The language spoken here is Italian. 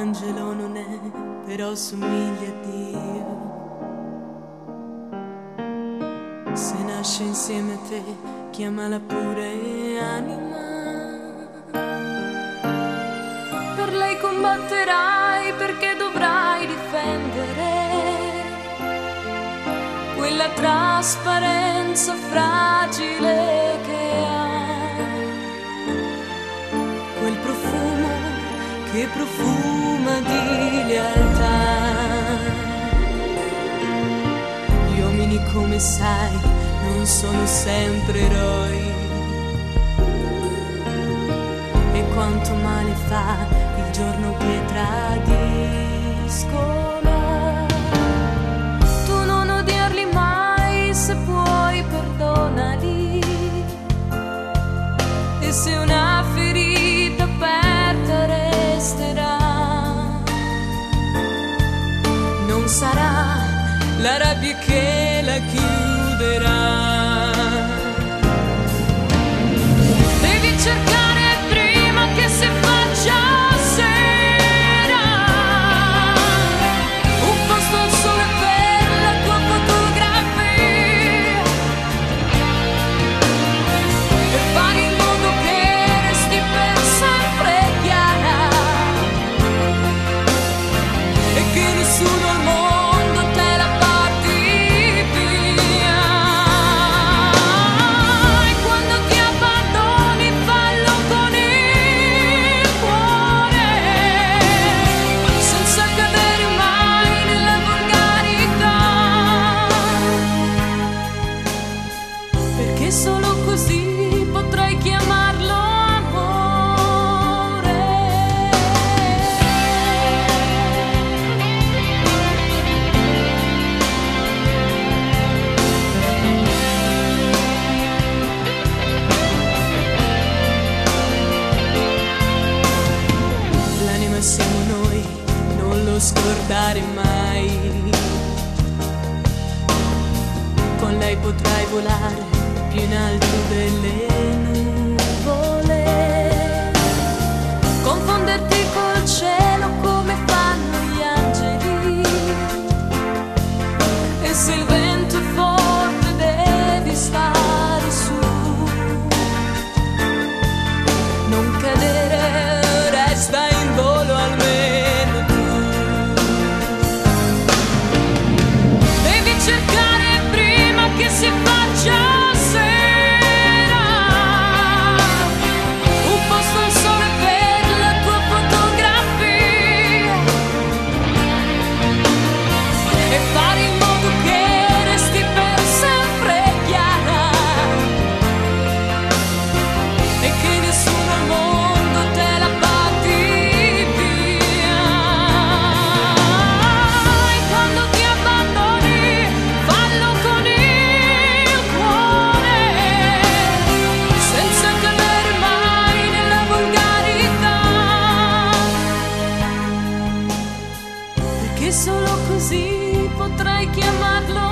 angelo non è, però somiglia a Dio. Se nasce insieme a te, chiamala pure anima. Per lei combatterai perché dovrai difendere quella trasparenza fragile che ha, quel profumo che profuma di lealtà. Gli uomini, come sai, non sono sempre eroi, e quanto male fa il giorno che tradiscono. Tu non odiarli mai, se puoi perdonali, e se una ferita aperta resterà, non sarà la rabbia che la chiuderà. Devi cercare prima che si faccia sera un posto al sole per la tua fotografia, e fare in modo che resti per sempre chiara, e che nessuno al mondo te la porti via. E quando ti abbandoni, fallo con il cuore, senza cadere mai nella volgarità, perché solo così potrai chiamarlo amore. L'anima siamo noi, non lo scordare mai. Con lei potrai volare più in alto delle nuvole, confonderti col cielo come fanno gli angeli, e se il vento è forte devi stare su, non cadere, resta in volo almeno tu. Devi cercare prima che si faccia sera un posto al sole per la tua fotografia, e fare in modo che resti per sempre chiara, e che nessuno al mondo te la batti via. E quando ti abbandoni, fallo con il cuore, senza cadere mai nella volgarità, perché solo così potrai chiamarlo